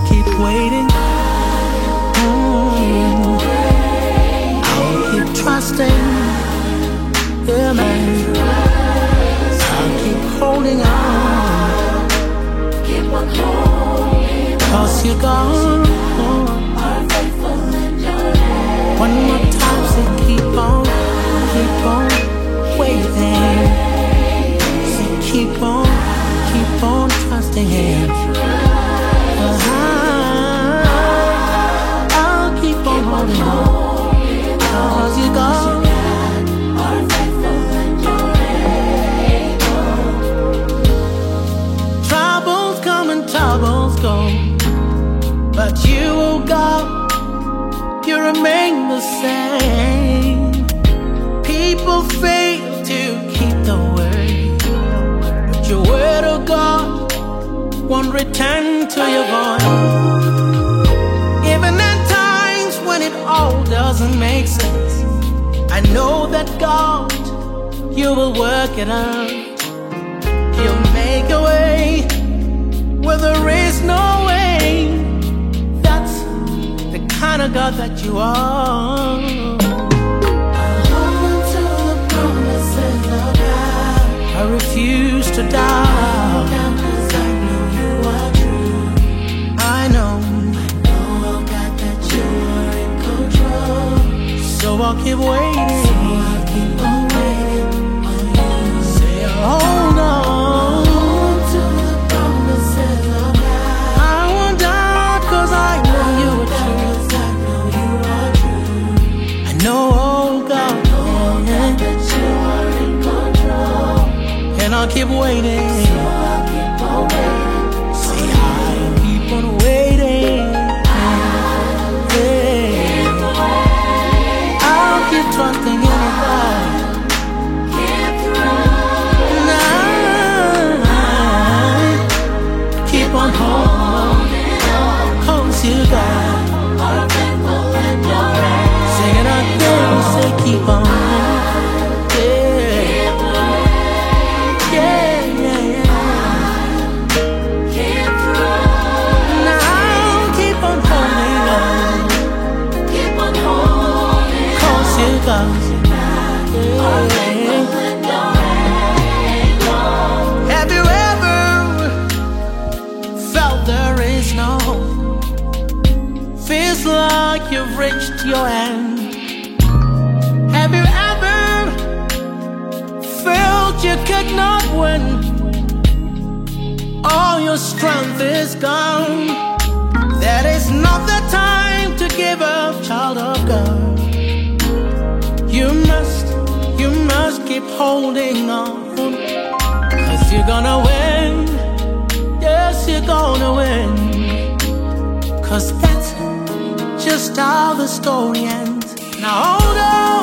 keep waiting. I'll keep trusting. Yeah, man. I'll keep holding on. Keep on holding on. 'Cause you're gone. Are faithful in your hand. One more time, say keep on waiting. Say keep on trusting Him. I'll keep on holding on. 'Cause you're gone. Are faithful in your hand. Troubles come and troubles go, but you, oh God, you remain the same. People fail to keep the word, but your word, oh God, won't return to your voice. Even in times when it all doesn't make sense, I know that God, you will work it out. You'll make a way where there is no way. That's the kind of God that you are. Hold on to the promises of God. I refuse to doubt. Down 'cause I know you are true. I know, Oh God, that you are in control. so I'll keep waiting. I'll keep on waiting on you. Say, hold on. Hold to the promises of God. I won't doubt 'cause I know you are true. 'Cause I know you are true. I know, oh God, Oh God, that you are in control. and I'll keep waiting. I'll keep on waiting. Say, I keep on waiting. Yeah. I'll keep trusting in God. Keep running. Keep on holding on. 'Cause you got. Are faithful in your hand. Sing it out there, say keep on. Yeah, Keep running. yeah, yeah, yeah. Keep running. Now keep on holding on. Keep on holding. 'Cause you got. Are faithful in your hand. Have you ever felt there is no hope? Feels like you've reached your end. Have you ever felt you could not win? All your strength is gone. That is not the time to give up, child of God. You must keep holding on. 'Cause you're gonna win. Yes, you're gonna win. 'Cause that's just how the story ends. Now hold on.